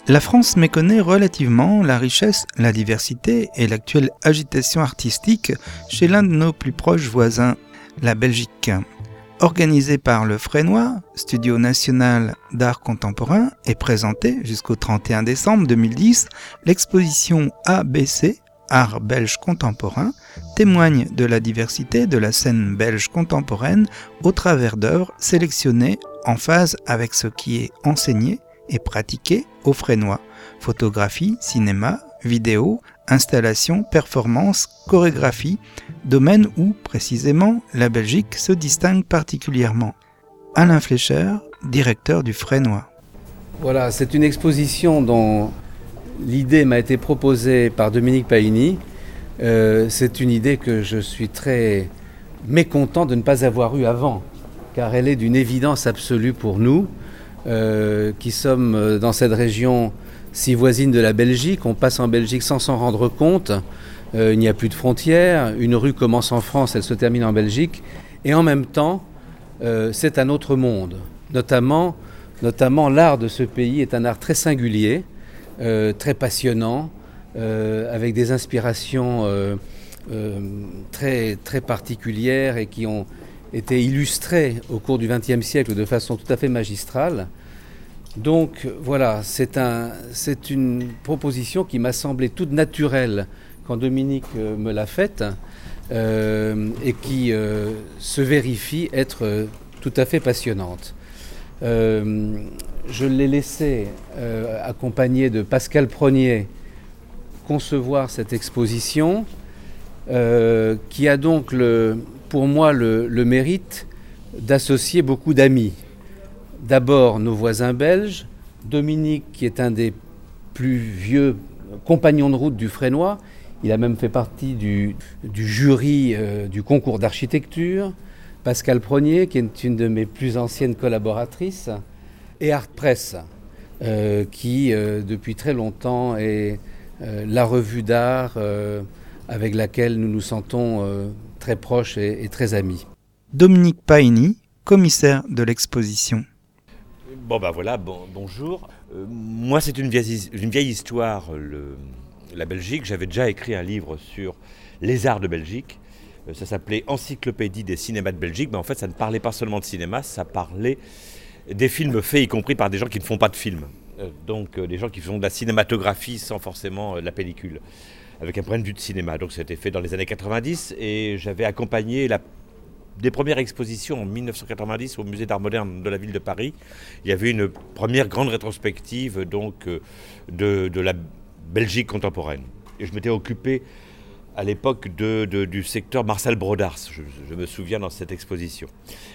La France méconnaît relativement la richesse, la diversité et l'actuelle agitation artistique chez l'un de nos plus proches voisins, la Belgique. Organisée par le Fresnoy, Studio national d'art contemporain, et présentée jusqu'au 31 décembre 2010, l'exposition ABC, Art belge contemporain, témoigne de la diversité de la scène belge contemporaine au travers d'œuvres sélectionnées en phase avec ce qui est enseigné et pratiqué au Fresnoy. Photographie, cinéma, vidéo, installation, performance, chorégraphie, domaine où, précisément, la Belgique se distingue particulièrement. Alain Fleischer, directeur du Fresnoy. Voilà, c'est une exposition dont l'idée m'a été proposée par Dominique Paini. C'est une idée que je suis très mécontent de ne pas avoir eue avant, car elle est d'une évidence absolue pour nous, qui sommes dans cette région si voisine de la Belgique. On passe en Belgique sans s'en rendre compte. Il n'y a plus de frontières. Une rue commence en France, elle se termine en Belgique. Et en même temps, c'est un autre monde. Notamment, l'art de ce pays est un art très singulier, très passionnant, avec des inspirations très, très particulières et qui ont été illustrées au cours du XXe siècle de façon tout à fait magistrale. Donc voilà, c'est une proposition qui m'a semblé toute naturelle quand Dominique me l'a faite et qui se vérifie être tout à fait passionnante. Je l'ai laissé accompagné de Pascal Pronier concevoir cette exposition qui a donc pour moi le mérite d'associer beaucoup d'amis. D'abord nos voisins belges, Dominique qui est un des plus vieux compagnons de route du Fresnoy, il a même fait partie du jury du concours d'architecture, Pascal Pronier qui est une de mes plus anciennes collaboratrices, et Art Press qui depuis très longtemps est la revue d'art avec laquelle nous nous sentons très proches et très amis. Dominique Paini, commissaire de l'exposition. Bonjour. Moi, c'est une vieille histoire, la Belgique. J'avais déjà écrit un livre sur les arts de Belgique. Ça s'appelait Encyclopédie des cinémas de Belgique. Mais en fait, ça ne parlait pas seulement de cinéma, ça parlait des films faits, y compris par des gens qui ne font pas de films. Donc, des gens qui font de la cinématographie sans forcément la pellicule, avec un point de vue de cinéma. Donc, c'était fait dans les années 90 et j'avais accompagné des premières expositions en 1990 au Musée d'Art Moderne de la ville de Paris. Il y avait une première grande rétrospective donc, de la Belgique contemporaine. Et je m'étais occupé à l'époque du secteur Marcel Brodars, je me souviens dans cette exposition.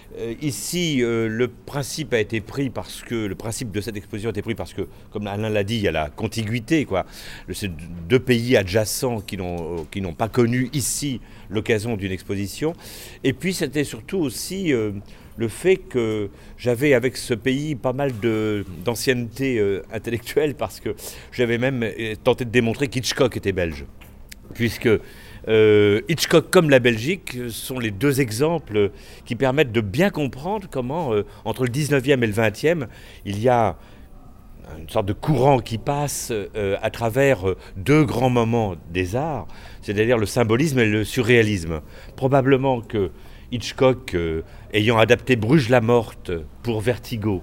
Ici, le principe a été pris parce que, le principe de cette exposition a été pris parce que, comme Alain l'a dit, il y a la contiguïté, quoi. C'est deux pays adjacents qui n'ont pas connu ici l'occasion d'une exposition. Et puis c'était surtout aussi le fait que j'avais avec ce pays pas mal d'ancienneté intellectuelle, parce que j'avais même tenté de démontrer qu'Hitchcock était belge. Puisque Hitchcock comme la Belgique sont les deux exemples qui permettent de bien comprendre comment, entre le 19e et le 20e, il y a une sorte de courant qui passe à travers deux grands moments des arts, c'est-à-dire le symbolisme et le surréalisme. Probablement que Hitchcock, ayant adapté Bruges la Morte pour Vertigo,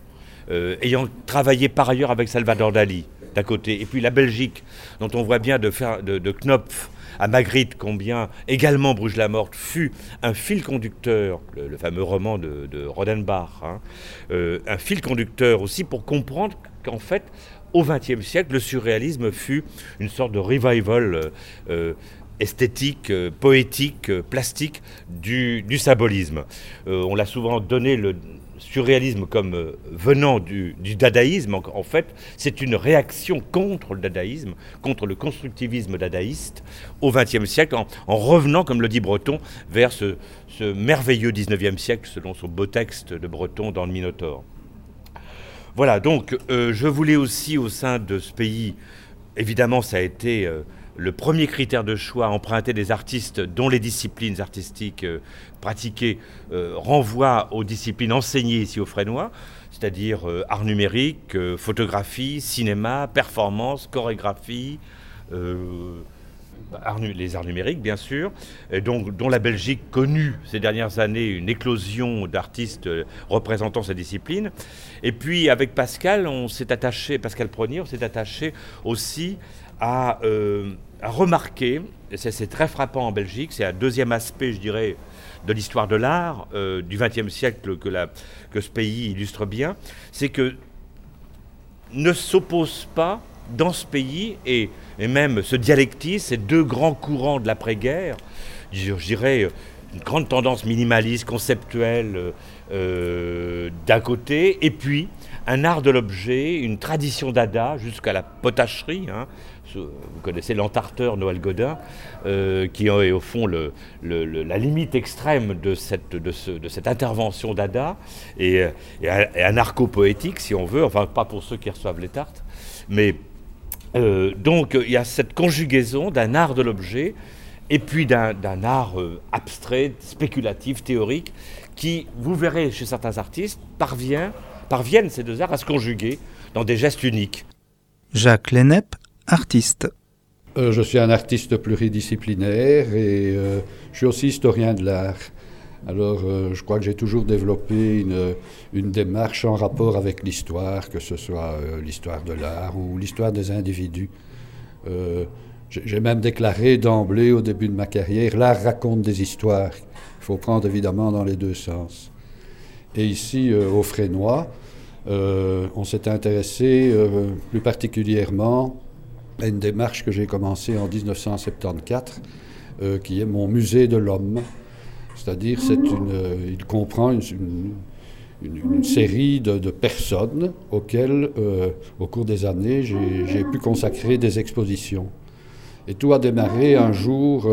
ayant travaillé par ailleurs avec Salvador Dali, d'un côté, et puis la Belgique, dont on voit bien de Knopf à Magritte combien également Bruges la Morte fut un fil conducteur, le fameux roman de Rodenbach, un fil conducteur aussi pour comprendre qu'en fait, au XXe siècle, le surréalisme fut une sorte de revival esthétique, poétique, plastique du symbolisme. On l'a souvent donné le surréalisme comme venant du dadaïsme. En fait, c'est une réaction contre le dadaïsme, contre le constructivisme dadaïste au XXe siècle, en revenant, comme le dit Breton, vers ce merveilleux XIXe siècle, selon son beau texte de Breton dans le Minotaure. Voilà, donc je voulais aussi, au sein de ce pays, évidemment ça a été le premier critère de choix emprunté des artistes dont les disciplines artistiques pratiquées renvoient aux disciplines enseignées ici au Fresnoy, c'est-à-dire art numérique, photographie, cinéma, performance, chorégraphie, les arts numériques bien sûr, et donc, dont la Belgique connut ces dernières années une éclosion d'artistes représentant ces disciplines. Et puis avec Pascal Pronier, on s'est attaché aussi à remarquer, et c'est très frappant en Belgique, c'est un deuxième aspect, je dirais, de l'histoire de l'art du XXe siècle que ce pays illustre bien, c'est que ne s'oppose pas dans ce pays, et même se dialectisent ces deux grands courants de l'après-guerre, je dirais une grande tendance minimaliste, conceptuelle d'un côté, et puis un art de l'objet, une tradition dada jusqu'à la potacherie. Vous connaissez l'entarteur Noël Godin, qui est au fond la limite extrême de cette intervention dada, et anarcho-poétique si on veut, enfin pas pour ceux qui reçoivent les tartes, mais donc il y a cette conjugaison d'un art de l'objet et puis d'un art abstrait, spéculatif, théorique, qui, vous verrez chez certains artistes, parviennent ces deux arts à se conjuguer dans des gestes uniques. Jacques Lennep, artiste. Je suis un artiste pluridisciplinaire et je suis aussi historien de l'art. Alors, je crois que j'ai toujours développé une démarche en rapport avec l'histoire, que ce soit l'histoire de l'art ou l'histoire des individus. J'ai même déclaré d'emblée au début de ma carrière, l'art raconte des histoires. Il faut prendre évidemment dans les deux sens. Et ici, au Fresnoy, on s'est intéressé plus particulièrement à une démarche que j'ai commencée en 1974, qui est mon musée de l'homme. C'est-à-dire, il comprend une série de personnes auxquelles, au cours des années, j'ai pu consacrer des expositions. Et tout a démarré un jour,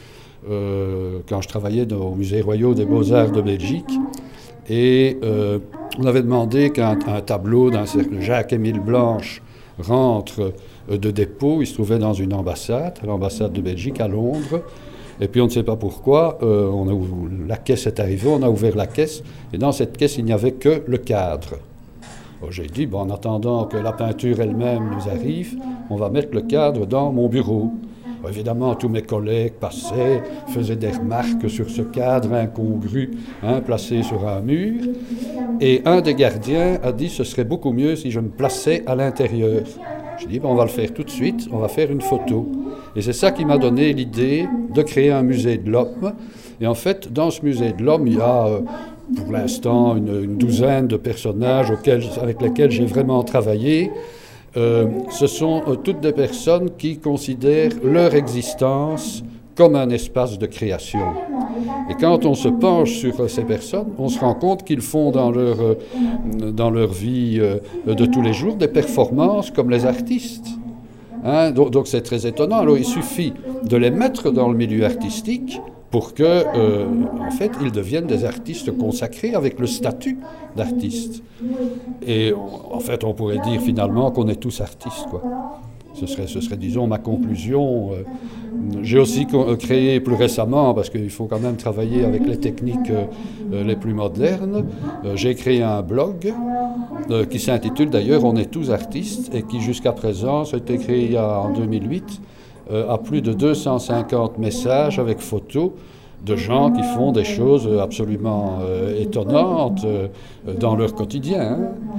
quand je travaillais au Musée royal des Beaux-Arts de Belgique, et on avait demandé qu'un tableau d'un cercle Jacques-Émile Blanche rentre de dépôt. Il se trouvait dans une ambassade, l'ambassade de Belgique à Londres. Et puis on ne sait pas pourquoi, la caisse est arrivée, on a ouvert la caisse, et dans cette caisse, il n'y avait que le cadre. Alors, j'ai dit, en attendant que la peinture elle-même nous arrive, on va mettre le cadre dans mon bureau. Alors, évidemment, tous mes collègues passaient, faisaient des remarques sur ce cadre incongru, placé sur un mur. Et un des gardiens a dit, ce serait beaucoup mieux si je me plaçais à l'intérieur. J'ai dit, on va le faire tout de suite, on va faire une photo. Et c'est ça qui m'a donné l'idée de créer un musée de l'homme. Et en fait, dans ce musée de l'homme, il y a pour l'instant une douzaine de personnages avec lesquels j'ai vraiment travaillé. Ce sont toutes des personnes qui considèrent leur existence comme un espace de création. Et quand on se penche sur ces personnes, on se rend compte qu'ils font dans leur vie de tous les jours des performances comme les artistes. Donc c'est très étonnant. Alors il suffit de les mettre dans le milieu artistique pour que, en fait, ils deviennent des artistes consacrés avec le statut d'artiste. Et en fait, on pourrait dire finalement qu'on est tous artistes, quoi. Ce serait, disons, ma conclusion. J'ai aussi créé plus récemment, parce qu'il faut quand même travailler avec les techniques les plus modernes, j'ai créé un blog qui s'intitule d'ailleurs « On est tous artistes » et qui jusqu'à présent, ça a été créé en 2008, a plus de 250 messages avec photos de gens qui font des choses absolument étonnantes dans leur quotidien.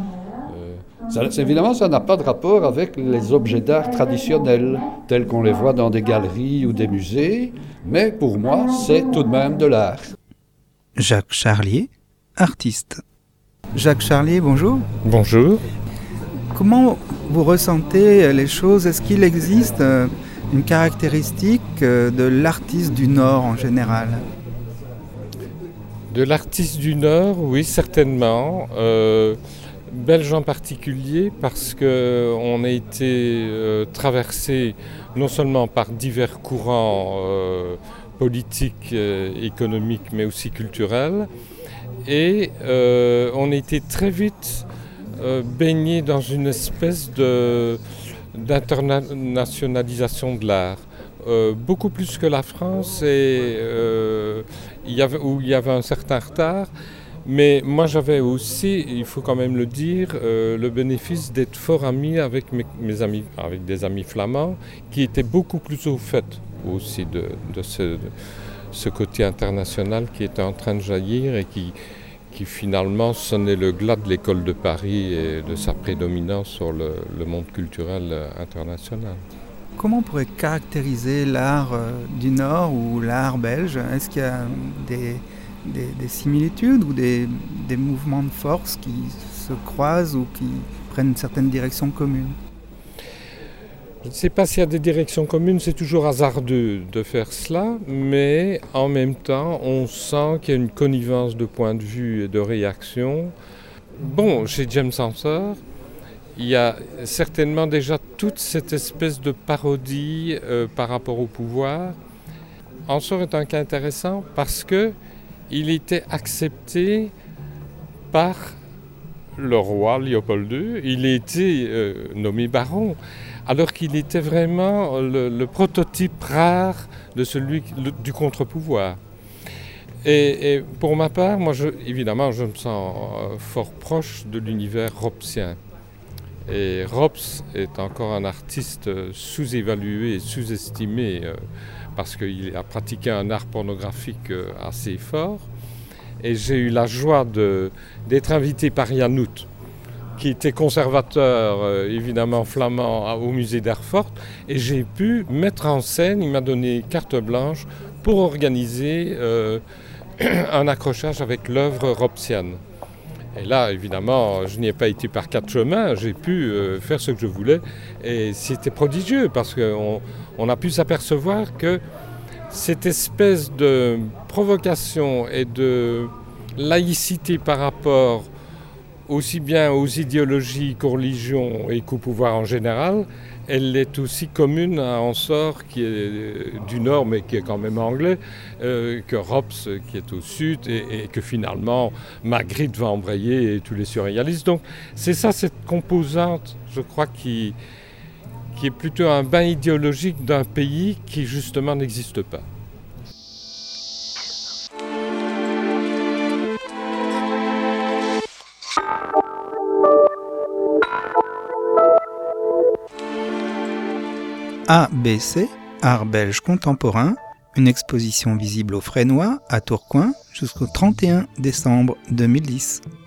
Évidemment, ça n'a pas de rapport avec les objets d'art traditionnels, tels qu'on les voit dans des galeries ou des musées, mais pour moi, c'est tout de même de l'art. Jacques Charlier, artiste. Jacques Charlier, bonjour. Bonjour. Comment vous ressentez les choses ? Est-ce qu'il existe une caractéristique de l'artiste du Nord en général ? De l'artiste du Nord, oui, certainement. Belge en particulier parce qu'on a été traversé non seulement par divers courants politiques, économiques, mais aussi culturels. Et on a été très vite baigné dans une espèce d'internationalisation de l'art. beaucoup plus que la France, et où il y avait un certain retard. Mais moi j'avais aussi, il faut quand même le dire, le bénéfice d'être fort ami avec mes amis, avec des amis flamands qui étaient beaucoup plus au fait aussi de ce côté international qui était en train de jaillir et qui finalement sonnait le glas de l'école de Paris et de sa prédominance sur le monde culturel international. Comment on pourrait caractériser l'art du Nord ou l'art belge? Est-ce qu'il y a des similitudes ou des mouvements de force qui se croisent ou qui prennent une certaine direction commune? Je ne sais pas s'il y a des directions communes, c'est toujours hasardeux de faire cela, mais en même temps, on sent qu'il y a une connivence de points de vue et de réaction. Bon, chez James Ensor, il y a certainement déjà toute cette espèce de parodie par rapport au pouvoir. Ensor est un cas intéressant parce qu'il était accepté par le roi Léopold II. Il a été nommé baron, alors qu'il était vraiment le prototype rare de celui du contre-pouvoir. Et pour ma part, moi, évidemment, je me sens fort proche de l'univers robsien. Et Robs est encore un artiste sous-évalué et sous-estimé parce qu'il a pratiqué un art pornographique assez fort. Et j'ai eu la joie d'être invité par Jan Hout, qui était conservateur évidemment flamand au musée d'Erfurt. Et j'ai pu mettre en scène, il m'a donné carte blanche pour organiser un accrochage avec l'œuvre robsienne. Et là, évidemment, je n'y ai pas été par quatre chemins, j'ai pu faire ce que je voulais. Et c'était prodigieux parce qu'on a pu s'apercevoir que cette espèce de provocation et de laïcité par rapport aussi bien aux idéologies qu'aux religions et qu'au pouvoir en général, elle est aussi commune à Ensor, qui est du Nord, mais qui est quand même anglais, que Robs, qui est au Sud, et que finalement Magritte va embrayer et tous les surréalistes. Donc c'est ça, cette composante, je crois, qui est plutôt un bain idéologique d'un pays qui justement n'existe pas. ABC, Art belge contemporain, une exposition visible au Fresnoy à Tourcoing jusqu'au 31 décembre 2010.